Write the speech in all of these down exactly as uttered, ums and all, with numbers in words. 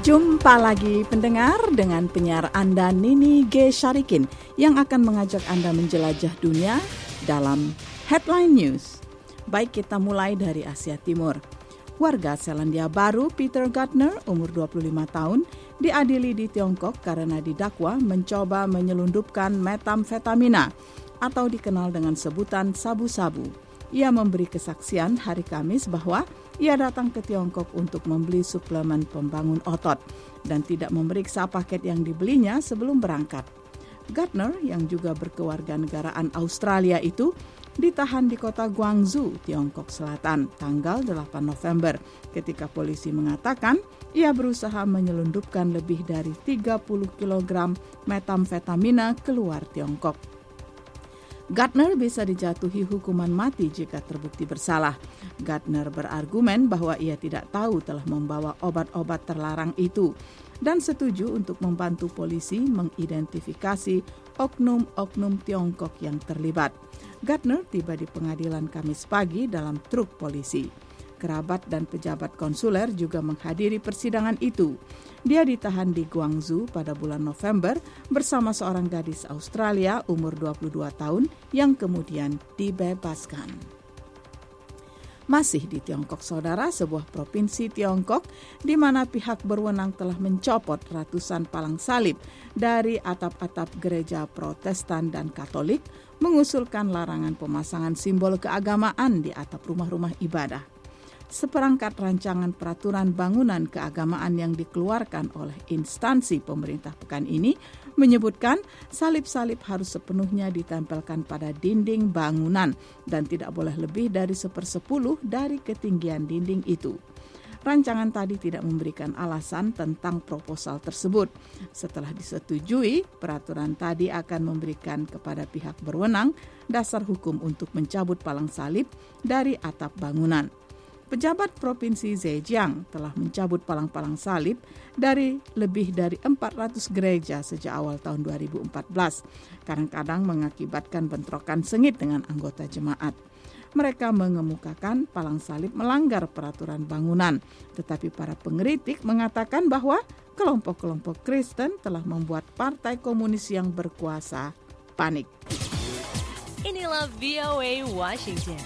Jumpa lagi pendengar dengan penyiar Anda Nini G. Syarikin yang akan mengajak Anda menjelajah dunia dalam Headline News. Baik, kita mulai dari Asia Timur. Warga Selandia Baru Peter Gardner, umur dua puluh lima tahun, diadili di Tiongkok karena didakwa mencoba menyelundupkan metamfetamina atau dikenal dengan sebutan sabu-sabu. Ia memberi kesaksian hari Kamis bahwa ia datang ke Tiongkok untuk membeli suplemen pembangun otot dan tidak memeriksa paket yang dibelinya sebelum berangkat. Gardner, yang juga berkewarganegaraan Australia itu, ditahan di kota Guangzhou, Tiongkok Selatan, tanggal delapan November, ketika polisi mengatakan ia berusaha menyelundupkan lebih dari tiga puluh kilogram metamfetamina keluar Tiongkok. Gardner bisa dijatuhi hukuman mati jika terbukti bersalah. Gardner berargumen bahwa ia tidak tahu telah membawa obat-obat terlarang itu dan setuju untuk membantu polisi mengidentifikasi oknum-oknum Tiongkok yang terlibat. Gardner tiba di pengadilan Kamis pagi dalam truk polisi. Kerabat dan pejabat konsuler juga menghadiri persidangan itu. Dia ditahan di Guangzhou pada bulan November bersama seorang gadis Australia umur dua puluh dua tahun yang kemudian dibebaskan. Masih di Tiongkok, saudara, sebuah provinsi Tiongkok di mana pihak berwenang telah mencopot ratusan palang salib dari atap-atap gereja Protestan dan Katolik, mengusulkan larangan pemasangan simbol keagamaan di atap rumah-rumah ibadah. Seperangkat rancangan peraturan bangunan keagamaan yang dikeluarkan oleh instansi pemerintah pekan ini menyebutkan salib-salib harus sepenuhnya ditempelkan pada dinding bangunan dan tidak boleh lebih dari sepersepuluh dari ketinggian dinding itu. Rancangan tadi tidak memberikan alasan tentang proposal tersebut. Setelah disetujui, peraturan tadi akan memberikan kepada pihak berwenang dasar hukum untuk mencabut palang salib dari atap bangunan. Pejabat Provinsi Zhejiang telah mencabut palang-palang salib dari lebih dari empat ratus gereja sejak awal tahun dua ribu empat belas, kadang-kadang mengakibatkan bentrokan sengit dengan anggota jemaat. Mereka mengemukakan palang salib melanggar peraturan bangunan, tetapi para pengkritik mengatakan bahwa kelompok-kelompok Kristen telah membuat Partai Komunis yang berkuasa panik. Inilah V O A Washington.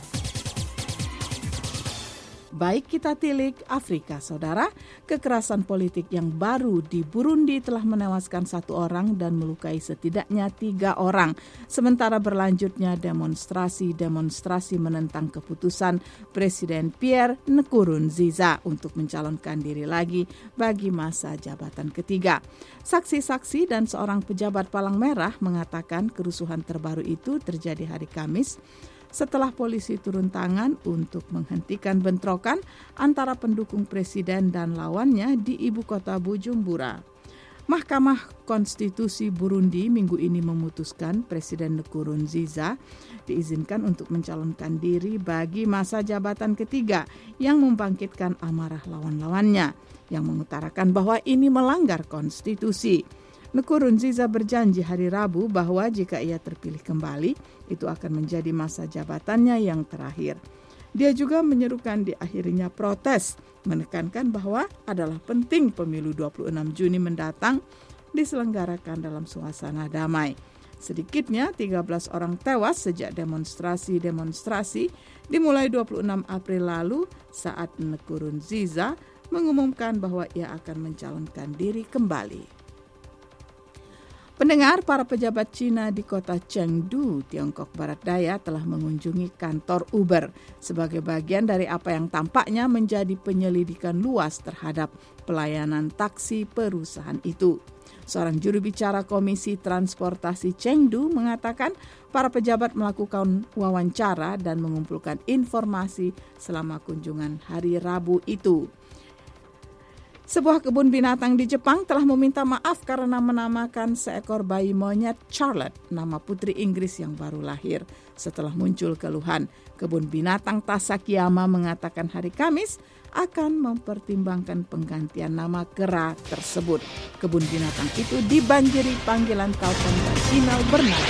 Baik, kita tilik Afrika, saudara. Kekerasan politik yang baru di Burundi telah menewaskan satu orang dan melukai setidaknya tiga orang. Sementara berlanjutnya demonstrasi-demonstrasi menentang keputusan Presiden Pierre Nkurunziza untuk mencalonkan diri lagi bagi masa jabatan ketiga. Saksi-saksi dan seorang pejabat palang merah mengatakan kerusuhan terbaru itu terjadi hari Kamis setelah polisi turun tangan untuk menghentikan bentrokan antara pendukung presiden dan lawannya di ibu kota Bujumbura. Mahkamah Konstitusi Burundi minggu ini memutuskan Presiden Nkurunziza diizinkan untuk mencalonkan diri bagi masa jabatan ketiga yang membangkitkan amarah lawan-lawannya, yang mengutarakan bahwa ini melanggar konstitusi. Nkurunziza berjanji hari Rabu bahwa jika ia terpilih kembali, itu akan menjadi masa jabatannya yang terakhir. Dia juga menyerukan diakhirinya protes, menekankan bahwa adalah penting pemilu dua puluh enam Juni mendatang diselenggarakan dalam suasana damai. Sedikitnya tiga belas orang tewas sejak demonstrasi-demonstrasi dimulai dua puluh enam April lalu saat Nkurunziza mengumumkan bahwa ia akan mencalonkan diri kembali. Pendengar, para pejabat Cina di kota Chengdu, Tiongkok Barat Daya telah mengunjungi kantor Uber sebagai bagian dari apa yang tampaknya menjadi penyelidikan luas terhadap pelayanan taksi perusahaan itu. Seorang juru bicara Komisi Transportasi Chengdu mengatakan para pejabat melakukan wawancara dan mengumpulkan informasi selama kunjungan hari Rabu itu. Sebuah kebun binatang di Jepang telah meminta maaf karena menamakan seekor bayi monyet Charlotte, nama putri Inggris yang baru lahir. Setelah muncul keluhan, kebun binatang Tasakiyama mengatakan hari Kamis akan mempertimbangkan penggantian nama kera tersebut. Kebun binatang itu dibanjiri panggilan telepon dan email bernada